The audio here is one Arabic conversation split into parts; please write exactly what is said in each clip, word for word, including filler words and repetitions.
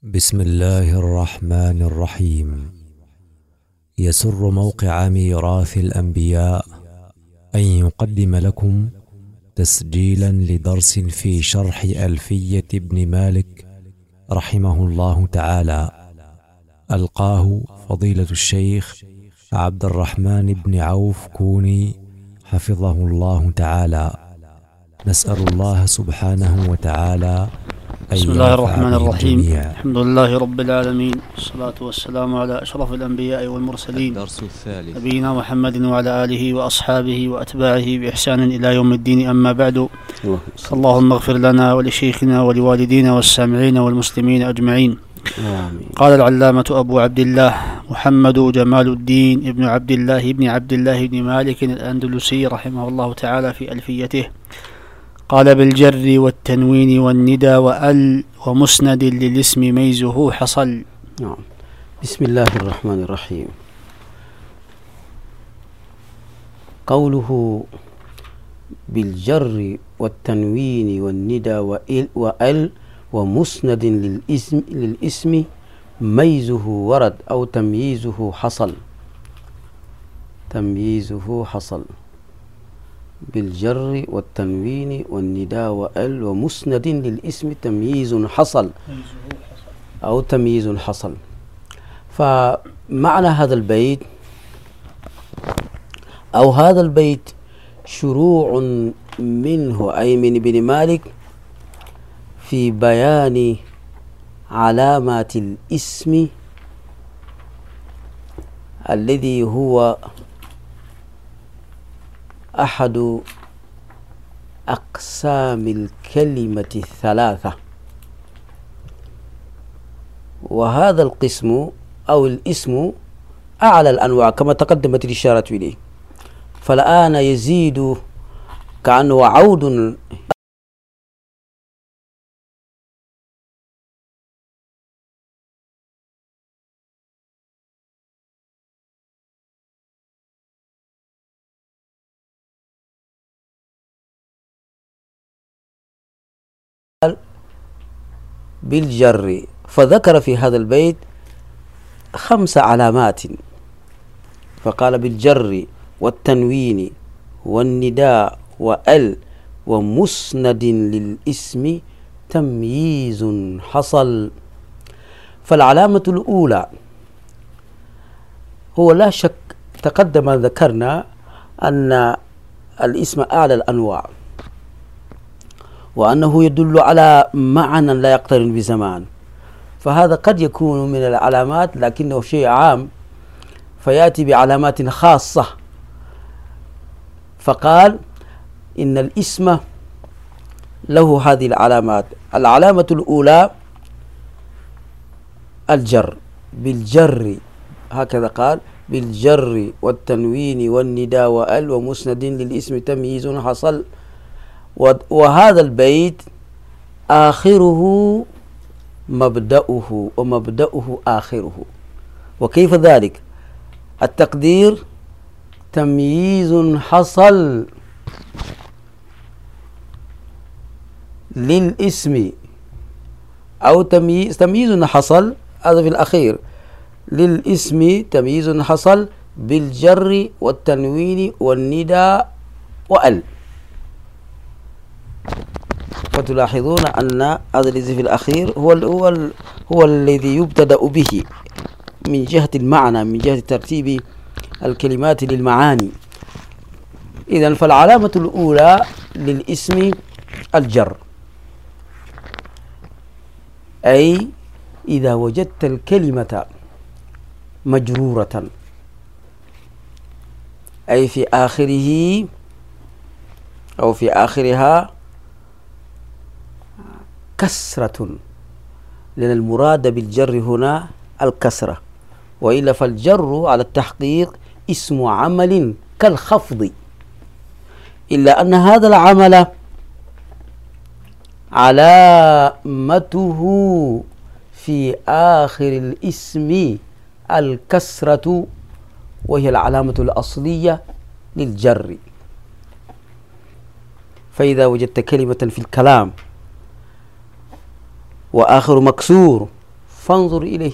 بسم الله الرحمن الرحيم. يسر موقع ميراث الأنبياء أن يقدم لكم تسجيلا لدرس في شرح ألفية ابن مالك رحمه الله تعالى، ألقاه فضيلة الشيخ عبد الرحمن بن عوف كوني حفظه الله تعالى. نسأل الله سبحانه وتعالى بسم الله الرحمن الرحيم. الحمد لله رب العالمين، والصلاة والسلام على أشرف الأنبياء والمرسلين، الدرس الثالث، نبينا محمد وعلى آله وأصحابه وأتباعه بإحسان إلى يوم الدين. أما بعد، اللهم اغفر لنا ولشيخنا ولوالدينا والسامعين والمسلمين أجمعين. آمين. قال العلامة أبو عبد الله محمد جمال الدين ابن عبد الله ابن عبد الله بن مالك الأندلسي رحمه الله تعالى في ألفيته، قال: بالجر والتنوين والندى وأل ومسند للاسم ميزه حصل. نعم. بسم الله الرحمن الرحيم. قوله بالجر والتنوين والندى وأل ومسند للاسم, للاسم ميزه ورد أو تمييزه حصل. تمييزه حصل بالجر والتنوين والنداء وأل ومسند للاسم تمييز حصل أو تمييز حصل. فمعنى هذا البيت أو هذا البيت شروع منه أي من ابن مالك في بيان علامات الاسم الذي هو أحد أقسام الكلمة الثلاثة، وهذا القسم أو الاسم أعلى الأنواع كما تقدمت الإشارة إليه. فالآن يزيد كأنه عود بالجر، فذكر في هذا البيت خمس علامات، فقال: بالجر والتنوين والنداء وأل ومسند للاسم تمييز حصل. فالعلامة الأولى هو لا شك تقدم ذكرنا أن الاسم أعلى الأنواع، وأنه يدل على معنى لا يقترن بزمان، فهذا قد يكون من العلامات لكنه شيء عام فيأتي بعلامات خاصة. فقال إن الاسم له هذه العلامات. العلامة الأولى الجر، بالجر، هكذا قال: بالجر والتنوين والنداء وأل ومسند للاسم تمييز حصل. وهذا البيت آخره مبدأه ومبدأه آخره. وكيف ذلك؟ التقدير تمييز حصل للاسم أو تمييز تمييز حصل، هذا في الأخير، للاسم تمييز حصل بالجر والتنوين والنداء وأل. فتلاحظون أن هذا الذي في الأخير هو ال هو ال هو الذي يبتدأ به من جهة المعنى، من جهة ترتيب الكلمات للمعاني. إذن فالعلامة الأولى للاسم الجر، أي إذا وجدت الكلمة مجرورة أي في آخره أو في آخرها كسرة، لأن المراد بالجر هنا الكسرة، وإلا فالجر على التحقيق اسم عمل كالخفض، إلا أن هذا العمل علامته في آخر الاسم الكسرة، وهي العلامة الأصلية للجر. فإذا وجدت كلمة في الكلام وآخر مكسور فانظر إليه.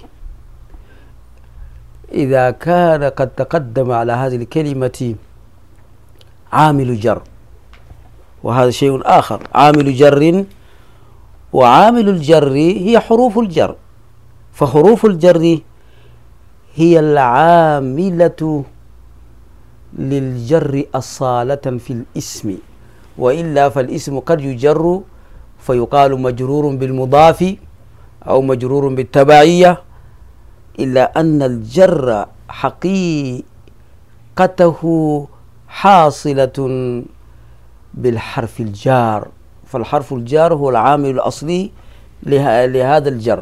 إذا كان قد تقدم على هذه الكلمة عامل جر، وهذا شيء آخر، عامل جر، وعامل الجر هي حروف الجر، فحروف الجر هي العاملة للجر أصالة في الاسم، وإلا فالاسم قد يجر فيقال مجرور بالمضاف أو مجرور بالتبعية، إلا أن الجر حقيقته حاصلة بالحرف الجار، فالحرف الجار هو العامل الأصلي لهذا الجر،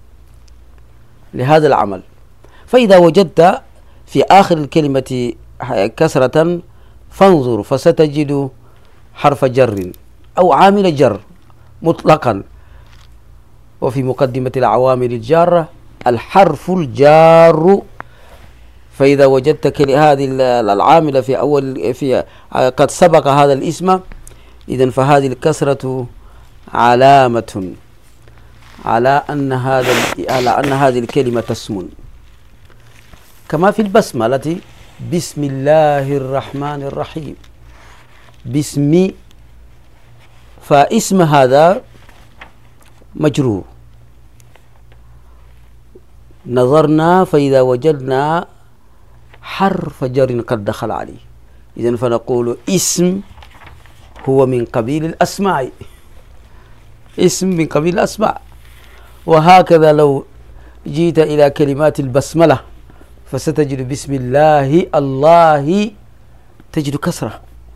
لهذا العمل. فإذا وجدت في آخر الكلمة كسرة فانظر فستجد حرف جر أو عامل جر مطلقا، وفي مقدمة العوامل الجارة الحرف الجار. فإذا وجدت هذه العاملة في أول في قد سبق هذا الاسم، إذن فهذه الكسرة علامة على أن هذا على أن هذه الكلمة اسم، كما في البسملة بسم الله الرحمن الرحيم، بسم، فاسم هذا مجرور. نظرنا فإذا وجدنا حرف جر قد دخل عليه، إذن فنقول اسم هو من قبيل الأسماء، اسم من قبيل الأسماء. وهكذا لو جيت إلى كلمات البسملة فستجد بسم الله الله تجد كسرة.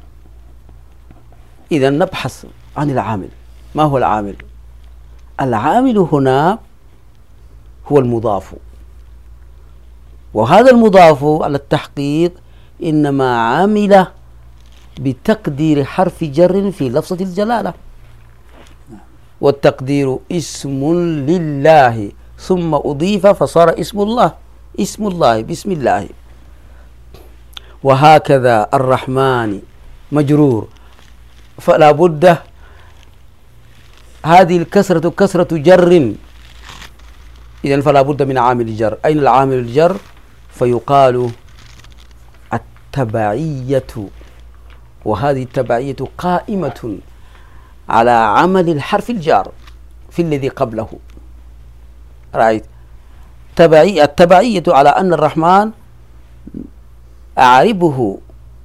إذا نبحث عن العامل. ما هو العامل؟ العامل هنا هو المضاف، وهذا المضاف على التحقيق إنما عمل بتقدير حرف جر في لفظة الجلالة، والتقدير اسم لله ثم أضيف فصار اسم الله، اسم الله بسم الله. وهكذا الرحمن مجرور، فلا بد هذه الكسرة كسرة جر، إذن فلا بد من عامل الجر. أين العامل الجر؟ فيقال التبعية، وهذه التبعية قائمة على عمل الحرف الجار في الذي قبله. رأيت تبعية، التبعية على أن الرحمن أعربه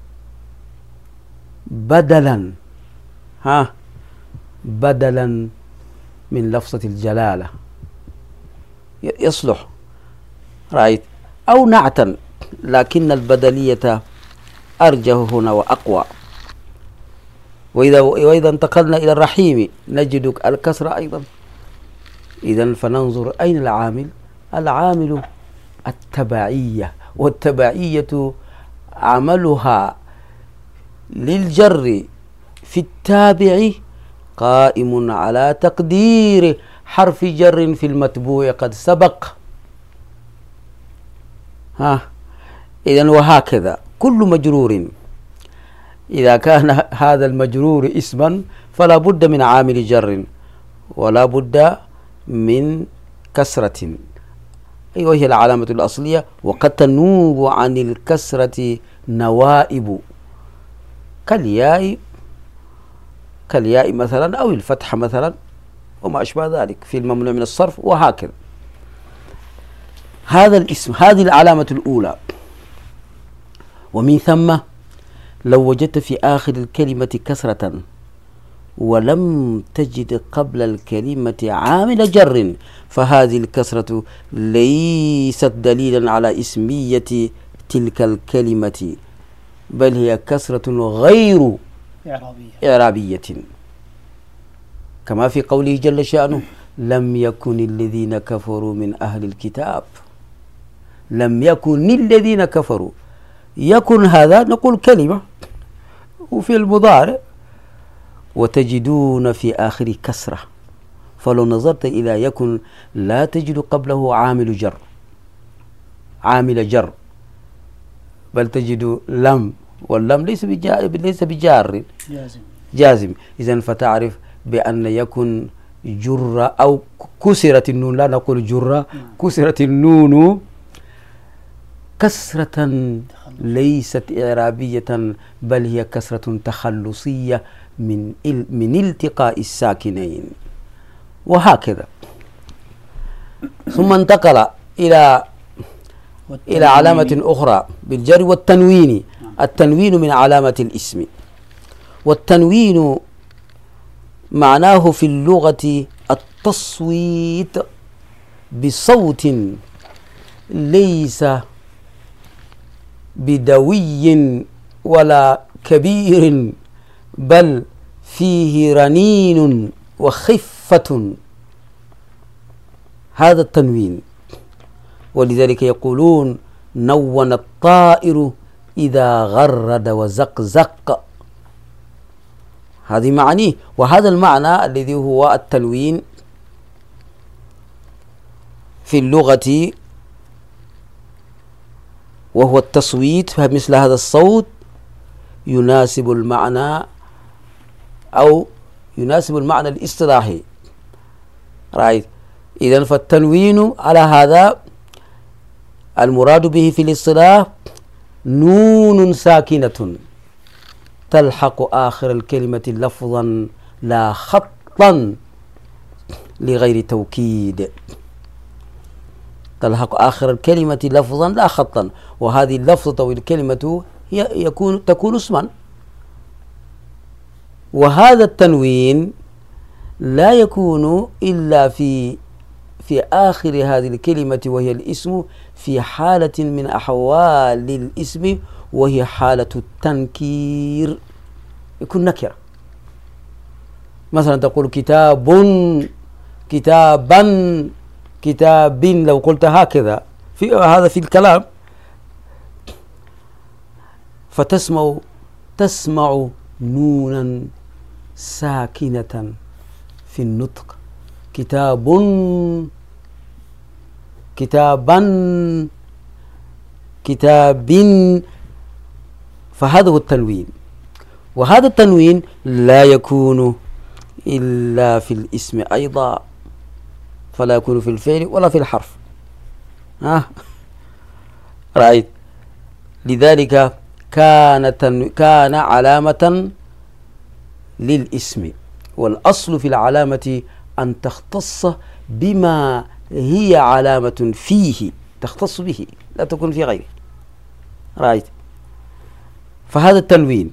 بدلا، ها بدلا من لفظة الجلالة يصلح، رأيت، أو نعتا، لكن البدلية أرجه هنا وأقوى. وإذا وإذا انتقلنا إلى الرحيم نجد الكسر أيضا. إذن فننظر أين العامل؟ العامل التبعية، والتبعية عملها للجر في التابع قائم على تقدير حرف جر في المتبوع قد سبق. ها إذن وهكذا كل مجرور إذا كان هذا المجرور اسما فلا بد من عامل جر ولا بد من كسرة، أيوة هي العلامة الأصلية. وقد تنوب عن الكسرة نوائب كالياء كالياء مثلا أو الفتح مثلا وما أشبه ذلك في الممنوع من الصرف، وهكذا. هذا الاسم، هذه العلامة الأولى. ومن ثم لو وجدت في آخر الكلمة كسرة ولم تجد قبل الكلمة عامل جر فهذه الكسرة ليست دليلا على اسمية تلك الكلمة، بل هي كسرة غير إعرابية, إعرابية، كما في قوله جل شأنه لم يكن الذين كفروا من أهل الكتاب. لم يكن الذين كفروا، يكن هذا نقول كلمة وفي المضارع، وتجدون في آخر كسرة، فلو نظرت إلى يكن لا تجد قبله عامل جر عامل جر بل تجد لم، واللم ليس بجار ليس بجار جازم, جازم. إذن فتعرف بأن يكن جر أو كسرت النون، لا نقول جر، كسرت النون كسرة ليست إعرابية، بل هي كسرة تخلصية من من التقاء الساكنين، وهكذا. ثم انتقل إلى إلى علامة أخرى بالجر والتنوين. التنوين من علامة الاسم، والتنوين معناه في اللغة التصويت بصوت ليس بدوي ولا كبير، بل فيه رنين وخفة، هذا التنوين. ولذلك يقولون نون الطائر إذا غرد وزقزق، هذه معانيه. وهذا المعنى الذي هو التنوين في اللغة وهو التصويت، فمثل هذا الصوت يناسب المعنى أو يناسب المعنى الاصطلاحي. رأيت؟ إذن فالتنوين على هذا المراد به في الاصطلاح نون ساكنة تلحق آخر الكلمة لفظا لا خطا لغير توكيد، تلحق آخر الكلمة لفظا لا خطا، وهذه اللفظة أو الكلمة هي يكون تكون اسما. وهذا التنوين لا يكون إلا في في آخر هذه الكلمة وهي الاسم، في حالة من أحوال الاسم وهي حالة التنكير، يكون نكرة. مثلا تقول كتاب، كتابا، كتاب، لو قلت هكذا في هذا في الكلام فتسمع تسمع نونا ساكنة في النطق، كتاب، كتابا، كتاب، فهذا هو التنوين. وهذا التنوين لا يكون إلا في الاسم أيضا، فلا يكون في الفعل ولا في الحرف. ها رأيت؟ لذلك كان كان علامة للاسم، والأصل في العلامة أن تختص بما هي علامة فيه، تختص به، لا تكون في غيره. رأيت؟ فهذا التنوين.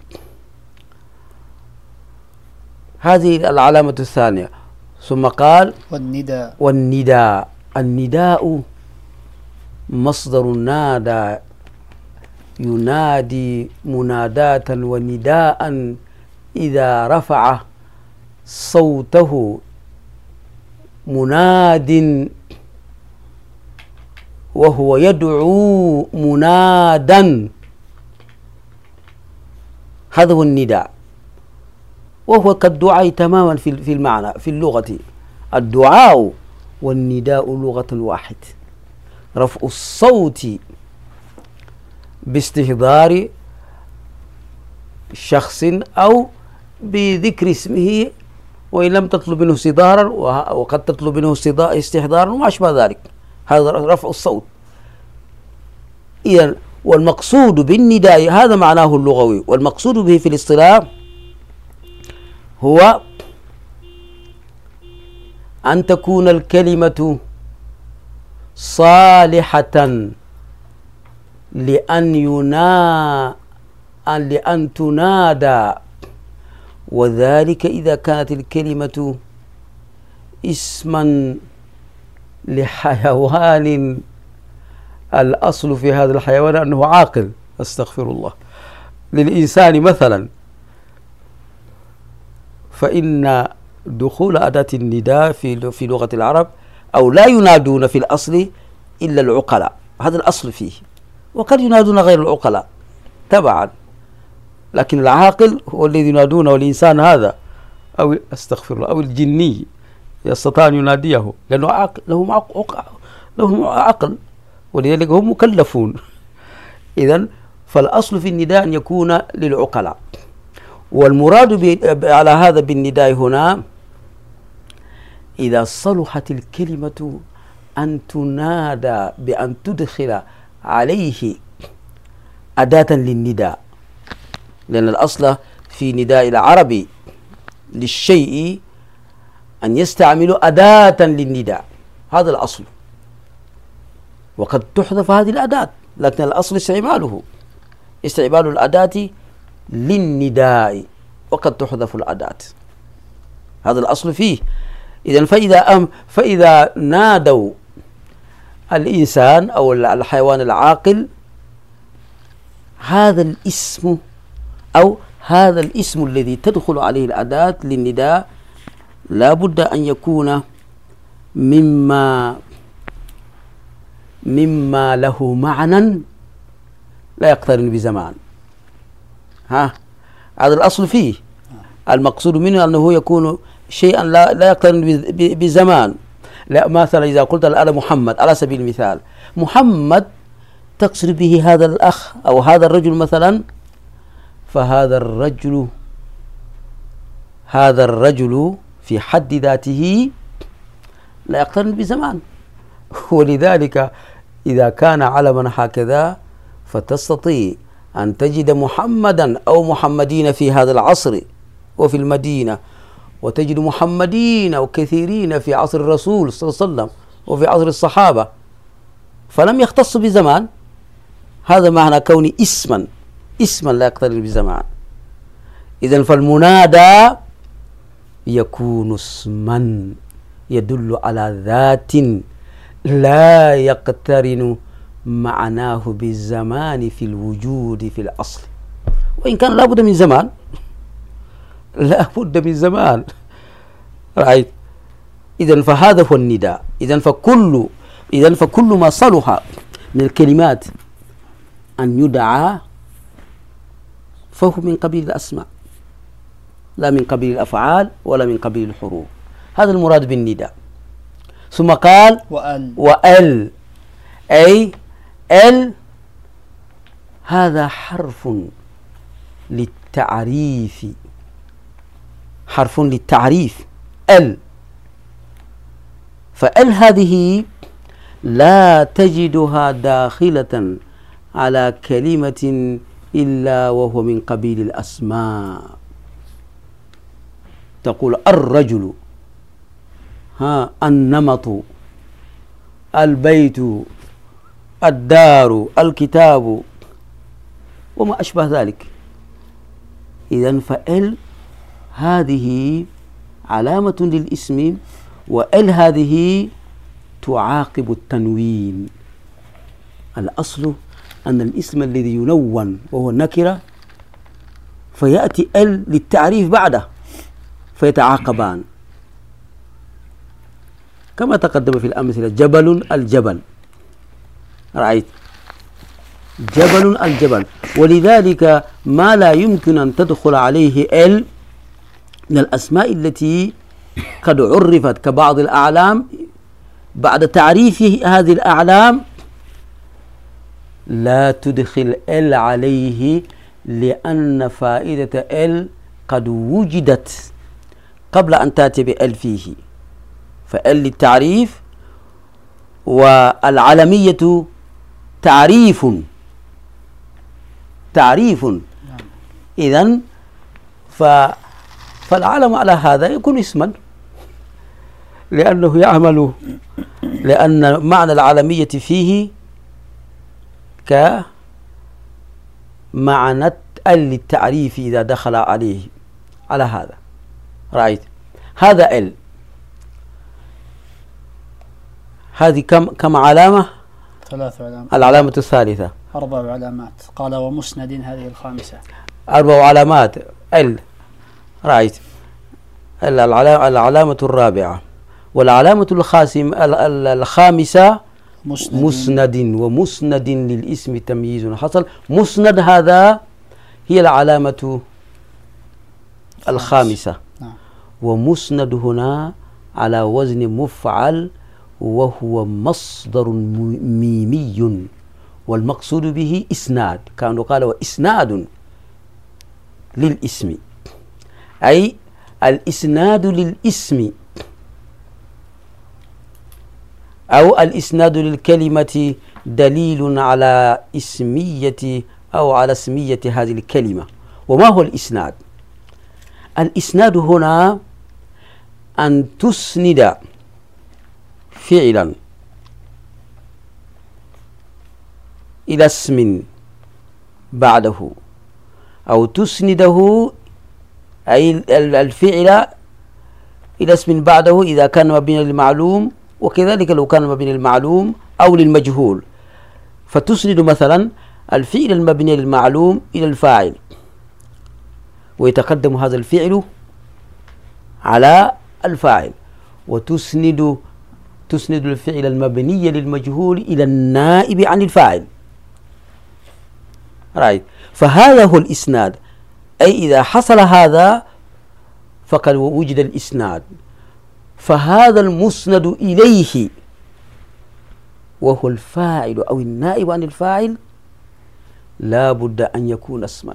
هذه العلامة الثانية. ثم قال والنداء. والنداء، النداء مصدر نادى، ينادي مناداة ونداء إذا رفع صوته مناد وهو يدعو منادا، هذا هو النداء، وهو كالدعاء تماما في في المعنى في اللغة. الدعاء والنداء لغة واحد، رفع الصوت باستحضار شخص أو بذكر اسمه، وإن لم تطلب منه استحضارا، وقد تطلب منه استحضارا وما أشبه ذلك، هذا رفع الصوت. إذن والمقصود بالنداء هذا معناه اللغوي، والمقصود به في الاصطلاح هو أن تكون الكلمة صالحة لأن ينا لأن تنادى، وذلك إذا كانت الكلمة اسما لحيوان الأصل في هذا الحيوان أنه عاقل، أستغفر الله، للإنسان مثلا، فإن دخول أداة النداء في في لغة العرب أو لا ينادون في الأصل إلا العقلاء، هذا الأصل فيه، وقد ينادون غير العقلاء تبعا، لكن العاقل هو الذي ينادونه، والإنسان هذا أو أستغفر الله أو الجني يستطيع أن يناديه لأنه عاقل، لهم عقل، لهم عقل، ولذلك هم مكلفون. إذن فالأصل في النداء أن يكون للعقلاء. والمراد على هذا بالنداء هنا إذا صلحت الكلمة أن تنادى بأن تدخل عليه أداة للنداء، لأن الأصل في نداء العربي للشيء أن يستعملوا أداة للنداء، هذا الأصل. وقد تحذف هذه الأداة، لكن الأصل استعماله استعمال الأداة للنداء، وقد تحذف الأداة، هذا الأصل فيه. إذن فإذا أم فإذا نادوا الإنسان أو الحيوان العاقل، هذا الاسم أو هذا الاسم الذي تدخل عليه الأداة للنداء لا بد أن يكون مما مما له معنى لا يقترن بزمان. ها هذا الأصل فيه، المقصود منه أنه يكون شيئا لا لا يقترن بزمان. لا مثلا إذا قلت الآن محمد على سبيل المثال، محمد تقصد به هذا الأخ أو هذا الرجل مثلا، فهذا الرجل هذا الرجل في حد ذاته لا يقترن بزمان. ولذلك إذا كان علما هكذا فتستطيع أن تجد محمدا أو محمدين في هذا العصر وفي المدينة، وتجد محمدين وكثيرين في عصر الرسول صلى الله عليه وسلم وفي عصر الصحابة، فلم يختص بزمان. هذا معنى كون اسما اسما لا يقترن بزمان. إذن فالمنادى يكون اسما يدل على ذات لا يقترن معناه بالزمان في الوجود في الأصل، وإن كان لا بد من زمان، لا بد من زمان. رأيت؟ إذن فهذا هو النداء. إذن فكل إذن فكل ما صلح من الكلمات أن يدعى فهو من قبيل الأسماء، لا من قبيل الأفعال ولا من قبيل الحروف. هذا المراد بالنداء. ثم قال وأل وأل أي ال هذا حرف للتعريف، حرف للتعريف ال. فال هذه لا تجدها داخلة على كلمة إلا وهو من قبيل الأسماء. تقول الرجل، ها النمط، البيت، الدار، الكتاب، وما أشبه ذلك. إذن فال هذه علامة للاسم، وال هذه تعاقب التنوين. الأصل أن الاسم الذي ينون وهو النكرة فيأتي ال للتعريف بعده فيتعاقبان، كما تقدم في الأمثلة. جبل الجبل، رأيت؟ جبل الجبل. ولذلك ما لا يمكن أن تدخل عليه ال من الأسماء التي قد عرفت كبعض الأعلام، بعد تعريف هذه الأعلام لا تدخل ال عليه، لأن فائدة ال قد وجدت قبل أن تأتي بال فيه. فال للتعريف، والعلمية تعريف تعريف إذن فالعلم على هذا يكون اسما، لأنه يعمل، لأن معنى العلمية فيه كمعنى ال للتعريف إذا دخل عليه على هذا. رأيت؟ هذا ال، هذه كم كم علامة؟ ثلاث علامات. العلامة الثالثة أربع علامات. قال ومسند هذه الخامسة. أربع علامات ال. رأيت؟ العلامة الرابعة. والعلامة الخاسم الخامسة مسند. مسند ومسند للاسم تمييز حصل. مسند هذا هي العلامة الخامسة. نعم. ومسند هنا على وزن مفعل، وهو مصدر ميمي، والمقصود به إسناد، كانوا قالوا إسناد للاسم، أي الإسناد للاسم أو الإسناد للكلمة دليل على اسمية أو على اسمية هذه الكلمة. وما هو الإسناد؟ الإسناد هنا أن تسند فعلا إلى اسم بعده، أو تسنده أي الفعل إلى اسم بعده إذا كان مبني للمعلوم، وكذلك لو كان مبني للمعلوم أو للمجهول. فتسند مثلا الفعل المبني للمعلوم إلى الفاعل، ويتقدم هذا الفعل على الفاعل، وتسند تسند الفعل المبني للمجهول إلى النائب عن الفاعل. right. فهذا هو الإسناد، أي إذا حصل هذا فقد وجد الإسناد. فهذا المسند إليه وهو الفاعل أو النائب عن الفاعل لا بد أن يكون اسما،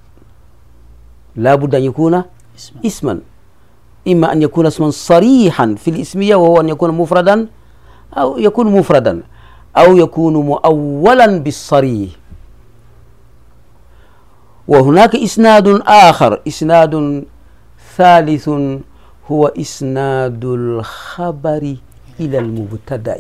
لا بد أن يكون اسما, اسما. إما أن يكون اسما صريحا في الاسمية وهو أن يكون مفردا، أو يكون مفردا، أو يكون مؤولا بالصريح. وهناك إسناد آخر، إسناد ثالث، هو إسناد الخبر إلى المبتدأ،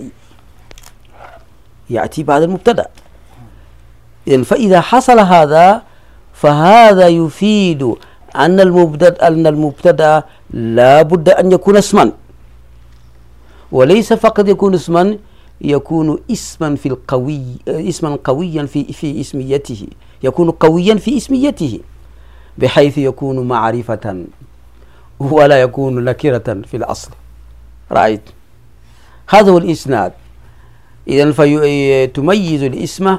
يأتي بعد المبتدأ. إذن فإذا حصل هذا فهذا يفيد أن المبتدأ أن المبتدأ لا بد أن يكون اسما، وليس فقط يكون اسما، يكون اسما في القوي اسما قويا في في اسميته، يكون قويا في اسميته بحيث يكون معرفة ولا يكون نكرة في الأصل. رأيت؟ هذا هو الإسناد. إذن فتميز الاسم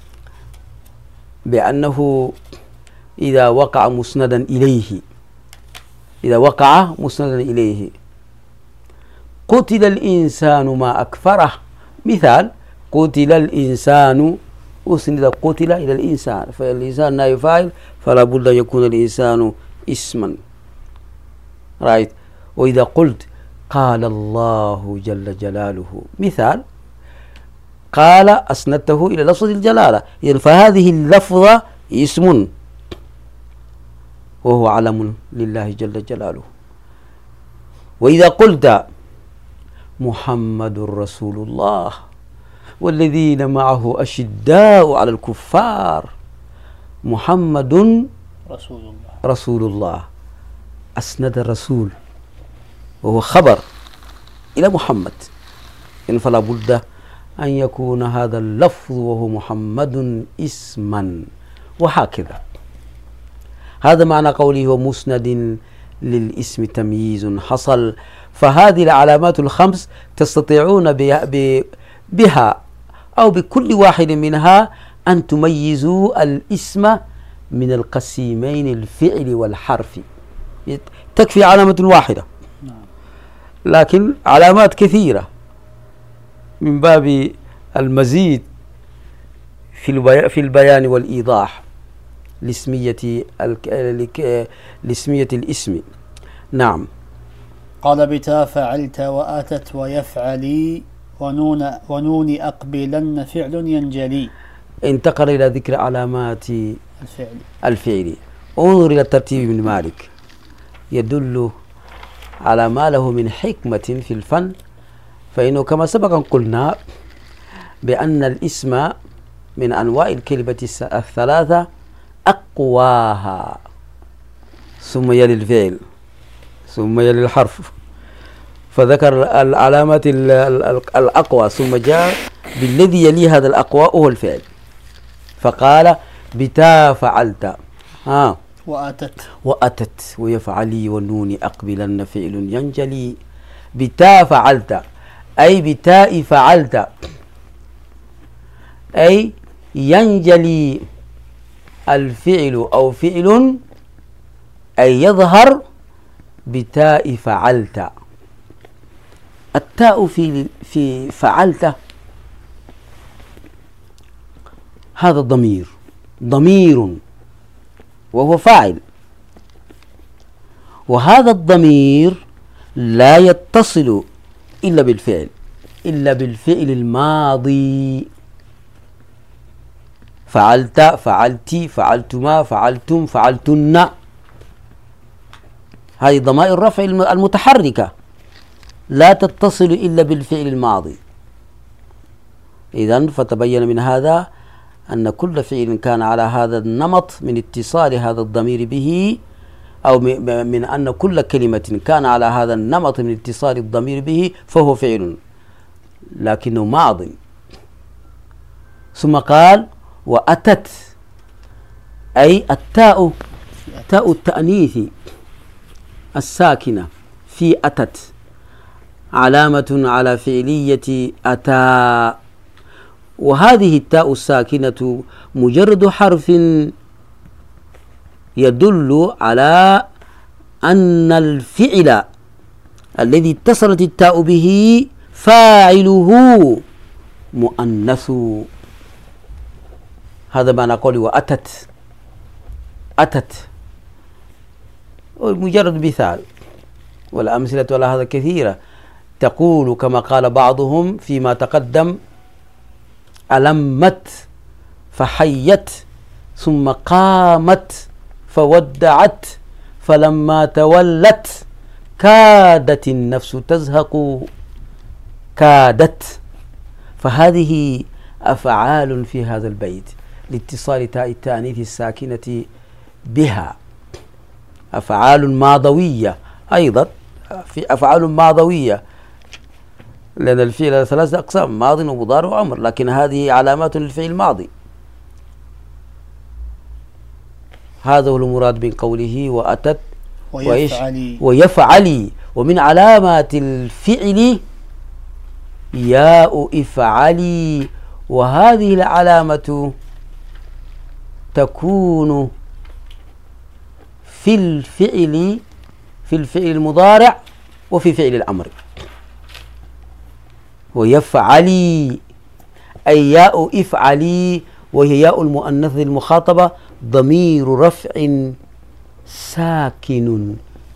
بأنه إذا وقع مسندا إليه، إذا وقع مسندا إليه. قتل الإنسان ما أكفره، مثال قتل الإنسان، أسند قتل إلى الإنسان، فالإنسان نائب فاعل، فلا بد أن يكون الإنسان اسما. رأيت؟ وإذا قلت قال الله جل جلاله، مثال قال أسندته إلى لفظ الجلالة، إذن فهذه اللفظة اسم وهو علم لله جل جلاله. وإذا قلت محمد رسول الله والذين معه أشداء على الكفار، محمد رسول الله رسول الله، أسند الرسول وهو خبر إلى محمد، إن فلا بد أن يكون هذا اللفظ وهو محمد اسما، وهكذا. هذا معنى قوله ومسند للاسم تمييز حصل. فهذه العلامات الخمس تستطيعون بها أو بكل واحد منها أن تميزوا الاسم من القسيمين الفعل والحرف. تكفي علامة واحدة، لكن علامات كثيرة من باب المزيد في في البيان والإيضاح لاسمية لاسمية الاسم. نعم. قال بتا فعلت وأتت ويفعلي ونون ونون أقبلن فعل ينجلي. انتقل إلى ذكر علامات الفعل الفعل. انظر إلى الترتيب من مالك، يدل على ما له من حكمة في الفن. فإنه كما سبق أن قلنا بأن الاسم من أنواع الكلمة الثلاثة أقواها، ثم يلي الفعل، ثم يلي الحرف، فذكر العلامات الأقوى، ثم جاء بالذي يلي هذا الأقوى هو الفعل، فقال بتا فعلت ها وأتت وأتت ويفعلي والنون أقبلن فعل ينجلي. بتا فعلت أي بتاء فعلت، أي ينجلي الفعل أو فعل، أي يظهر بتاء فعلت. التاء في في فعلت هذا ضمير ضمير وهو فاعل، وهذا الضمير لا يتصل إلا بالفعل، إلا بالفعل الماضي. فعلت، فعلت، فعلتما، فعلتم، فعلتن، هذه ضمائر الرفع المتحركة لا تتصل إلا بالفعل الماضي. إذن فتبين من هذا أن كل فعل كان على هذا النمط من اتصال هذا الضمير به، أو من أن كل كلمة كان على هذا النمط من اتصال الضمير به فهو فعل لكنه ماض. ثم قال وأتت، أي التاء، تاء التأنيث الساكنة في أتت علامة على فعلية أتى، وهذه التاء الساكنة مجرد حرف يدل على أن الفعل الذي اتصلت التاء به فاعله مؤنث. هذا ما نقول وأتت، أتت مجرد مثال، والأمثلة على هذا كثيرة. تقول كما قال بعضهم فيما تقدم ألمت فحيت، ثم قامت فودعت، فلما تولت كادت النفس تزهق، كادت. فهذه أفعال في هذا البيت لاتصال تاء التأنيث الساكنة بها، أفعال ماضوية أيضا، في أفعال ماضوية لأن الفعل ثلاثة أقسام: ماض ومضارع وأمر، لكن هذه علامات للفعل الماضي. هذا هو المراد من قوله وأتت ويفعلي. ويفعلي، ومن علامات الفعل ياء افعلي، وهذه العلامة تكون في الفعل، في الفعل المضارع وفي فعل الأمر. ويفعلي أي ياء افعلي، وهي ياء المؤنث المخاطبة ضمير رفع ساكن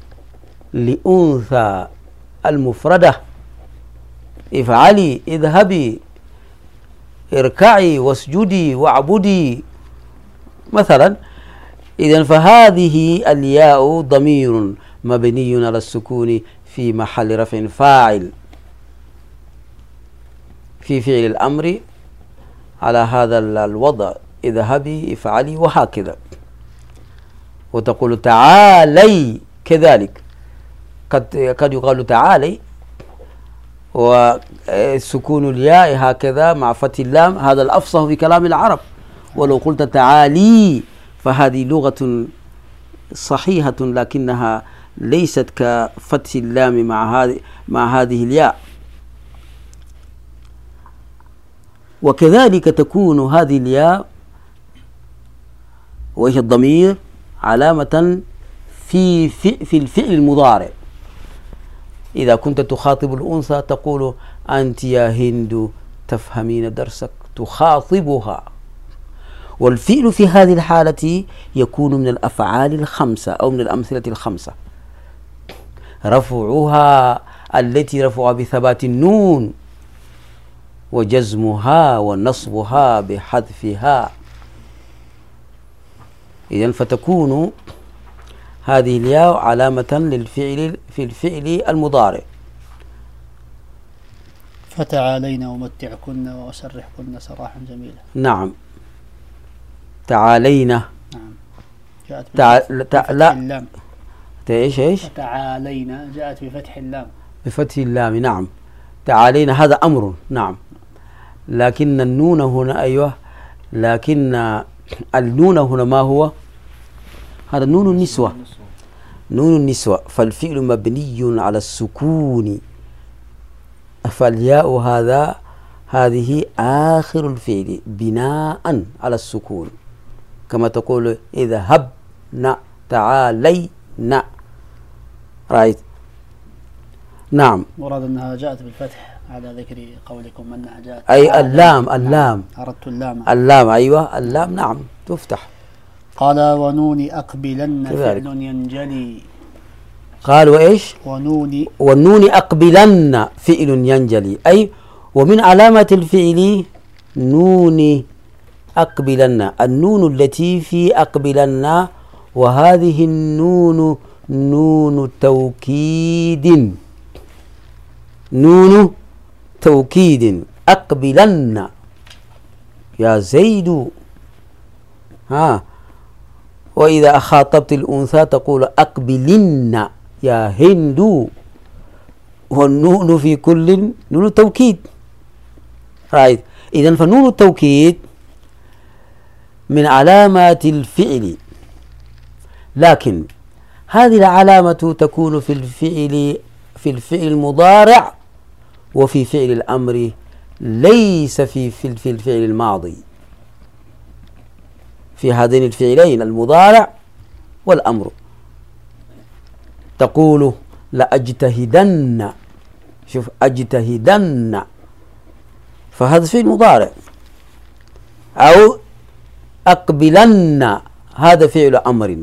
لأنثى المفردة. افعلي، اذهبي، اركعي واسجدي واعبدي مثلا. إذن فهذه الياء ضمير مبني على السكون في محل رفع فاعل في فعل الأمر على هذا الوضع: اذهبي، افعلي، وهكذا. وتقول تعالي كذلك، قد قد يقال تعالي وسكون الياء هكذا مع فتح اللام، هذا الأفصح في كلام العرب. ولو قلت تعالي فهذه لغة صحيحة لكنها ليست كفتح اللام مع هذه مع هذه الياء. وكذلك تكون هذه الياء وهي الضمير علامة في في الفعل المضارع. إذا كنت تخاطب الأنثى تقول أنت يا هند تفهمين درسك، تخاطبها. والفعل في هذه الحالة يكون من الأفعال الخمسة أو من الأمثلة الخمسة: رفعها التي رفع بثبات النون، وجزمها، ونصبها بحذفها. إذن فتكون هذه الياء علامة للفعل في الفعل المضارع. فتعالينا ومتعكن وأسرحكن سراحا جميلا. نعم، تعالينا. نعم، جاءت تع... بفتح لا اللام. ايش ايش؟ فتعالينا جاءت بفتح اللام. بفتح اللام، نعم. تعالينا هذا أمر، نعم. لكن النون هنا، أيوه، لكن النون هنا ما هو؟ هذا نون النسوة، نون النسوة. فالفعل مبني على السكون، فالياء هذا هذه آخر الفعل بناء على السكون، كما تقول اذهبنا، تعالينا، رايت؟ نعم. مراد أنها جاءت بالفتح على ذكر قولكم أنها جاءت أي اللام، اللام، أردت اللام، اللام، أيوة اللام، نعم تفتح. قال ونون أقبلن كذلك. فعل ينجلي. قال وإيش؟ ونون والنون أقبلن فعل ينجلي، أي ومن علامة الفعل نون أقبلن، النون التي في أقبلن، وهذه النون نون توكيد، نون توكيد. أقبلن يا زيد، ها. وإذا خاطبت الأنثى تقول أقبلن يا هند، والنون في كل نون توكيد. رايت؟ إذن فنون التوكيد من علامات الفعل، لكن هذه العلامة تكون في الفعل في الفعل المضارع وفي فعل الأمر، ليس في في في الفعل الماضي. في هذين الفعلين المضارع والأمر تقول لأجتهدن، شوف أجتهدن، فهذا فعل مضارع. أو أقبلن هذا فعل أمر.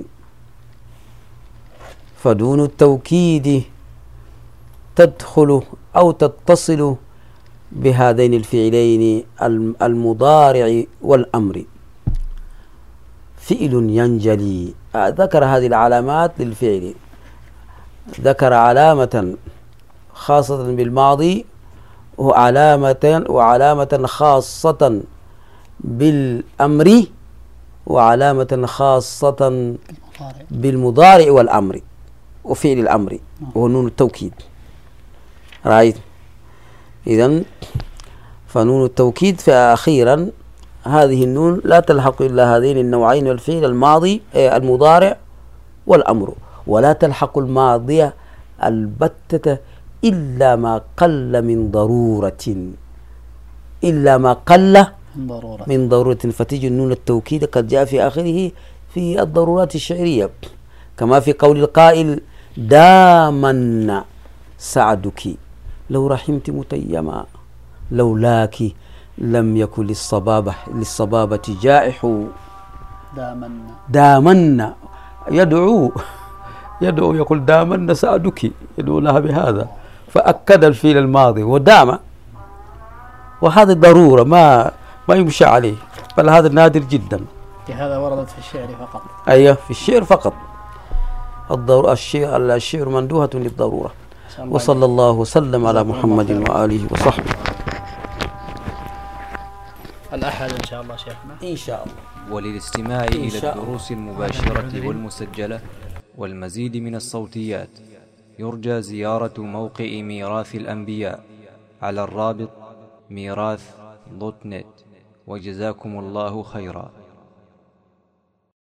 فدون التوكيد تدخل أو تتصل بهذين الفعلين المضارع والأمر. فعل ينجلي، ذكر هذه العلامات للفعل، ذكر علامة خاصة بالماضي وعلامة وعلامة خاصة بالأمر وعلامة خاصة بالمضارع والأمر وفعل الأمر وهو نون التوكيد. رايت؟ إذن فنون التوكيد فأخيرا هذه النون لا تلحق إلا هذين النوعين من الفعل، الماضي المضارع والأمر، ولا تلحق الماضية البتة إلا ما قل من ضرورة، إلا ما قل ضرورة. من ضرورة. فتجي النون التوكيد قد جاء في آخره في الضرورات الشعرية، كما في قول القائل دامن سعدك لو رحمت متيما لولاك لم يكن للصبابة للصبابة جائح. دامن دامن يدعو يدعو يقول دامن سعدك، يدعو لها بهذا، فأكد الفعل الماضي ودام، وهذا ضرورة ما ما يمشى عليه، بل هذا نادر جدا. هذا وردت في الشعر فقط. أيوه في الشعر فقط. الضرورة الشعر الشعر مندوحة للضرورة. وصلى الله وسلم على محمد وآله وصحبه. الأحد إن شاء الله شيخنا. إن شاء الله. وللاستماع إلى الدروس المباشرة والمسجلة والمزيد من الصوتيات يرجى زيارة موقع ميراث الأنبياء على الرابط ميراث دوت نت. وجزاكم الله خيرا.